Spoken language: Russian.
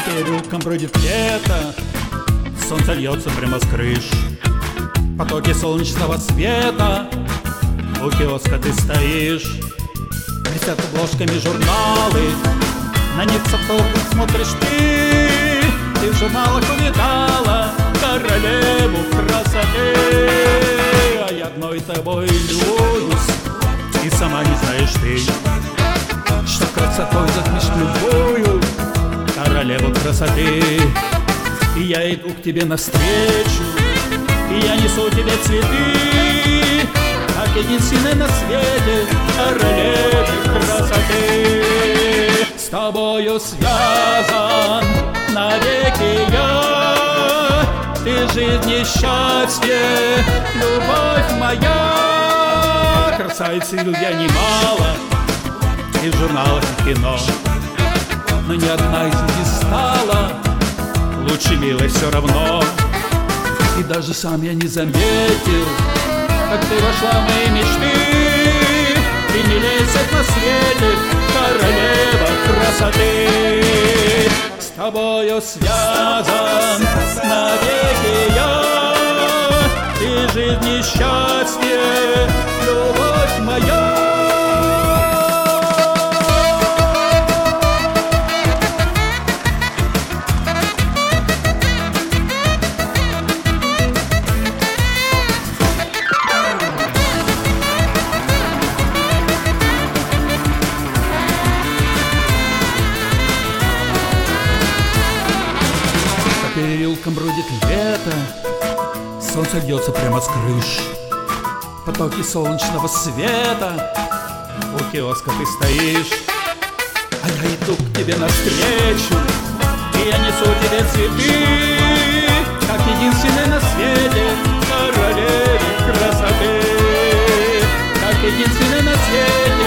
переулкам бродит лето, солнце льется прямо с крыш. Потоки солнечного света, у киоска ты стоишь. Блестят обложками журналы, на них с автобусом смотришь ты. Ты в журналах увидала королеву красоты, а я одной тобой любуюсь, и сама не знаешь ты, что красотой затмишь любую королеву красоты. И я иду к тебе навстречу, и я несу тебе цветы, как единственной на свете королеве красоты. С тобою связан навеки я, ты жизнь и счастье, любовь моя. Красавиц видел я немало и в журналах, и в кино, но ни одна из них не стала лучше милой все равно. И даже сам я не заметил, как ты вошла в мои мечты. Ты милее всех на свете, королева красоты. С тобою связан навеки я, ты жизнь и счастье, любовь моя. По переулкам бродит лето, солнце льется прямо с крыш. Потоки солнечного света, у киоска ты стоишь. А я иду к тебе навстречу, и я несу тебе цветы, как единственной на свете королеве красоты, как единственной на свете